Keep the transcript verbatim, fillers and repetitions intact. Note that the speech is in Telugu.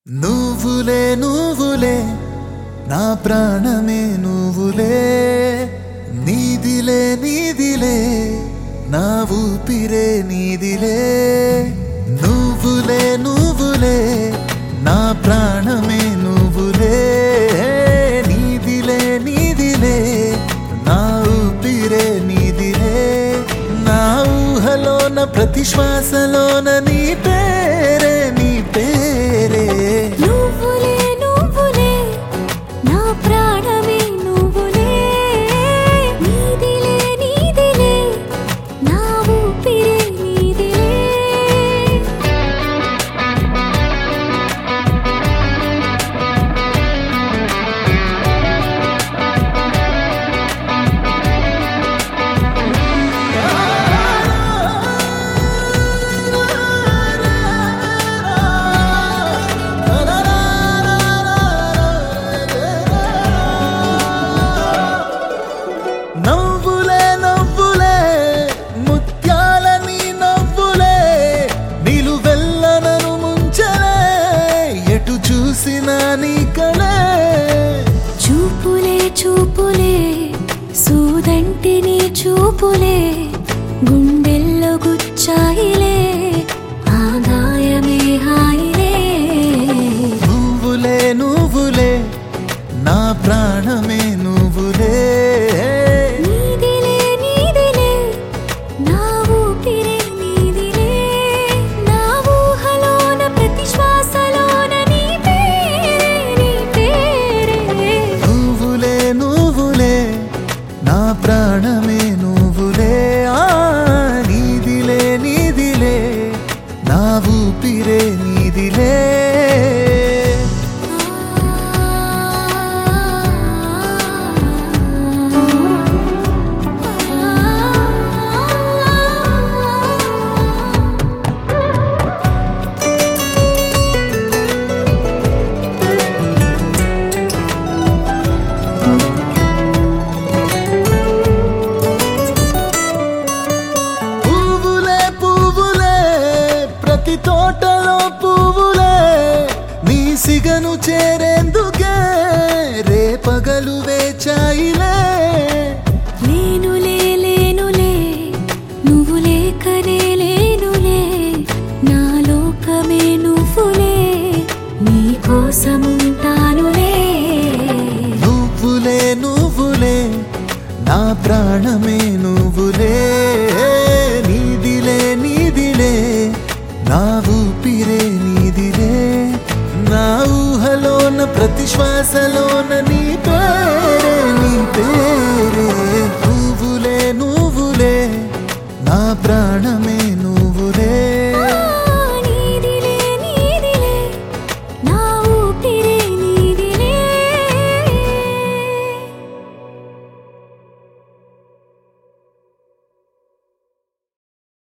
నువ్వులే నువ్వులే నా ప్రాణమే నువ్వులే నీదిలే నీదిలే నా ఊపిరే నీదిలే నువ్వులే నువ్వులే నా ప్రాణమే నువ్వులే నీదిలే నీదిలే నా ఊపిరే నీదిలే నా ఊహలోన ప్రతి శ్వాసలోన నీ పేరే నీ పేరే నువ్వులే నువ్వులే నా ప్రాణమే నువ్వులే నీదిలే నీదిలే నా ఊపిరే నీదిలే నవ్వులే నవ్వులే ముత్యాలని నవ్వులే నిలువెల్లనను ముంచలే ఎటు చూసినా నీ కలే చూపులే చూపులే సూదంటి నీ చూపులే గుండెల్లో గుచ్చాయిలే ఆదాయమే హాయిలే నువ్వులే నువ్వులే నా ప్రాణమే నువ్వులే నీదిలే నీదిలే నా ఊపిరే నీదిలే నా ఊహలోన ప్రతి శ్వాసలోన నీ పేరే నీ పేరే నువ్వులే నువ్వులే నా ప్రాణమే నువ్వులే ఆ నీదిలే నీదిలే నా ఊపిరే నీదిలే పువ్వులే పువ్వులే ప్రతి తోటలో పువ్వులే నీ సిగను చేరేందుకే రేపగలు వేచాయిలే లేనులే లేనులే నువ్వు లేకనే లేనులే నా లోకమే నువ్వులే నీ కోసముంటానులే నువ్వులే నువ్వులే నా ప్రాణమే నువ్వులే నీదిలే నీదిలే నా ఊపిరే నీదిలే నా ఊహలోన ప్రతి శ్వాసలోన నీ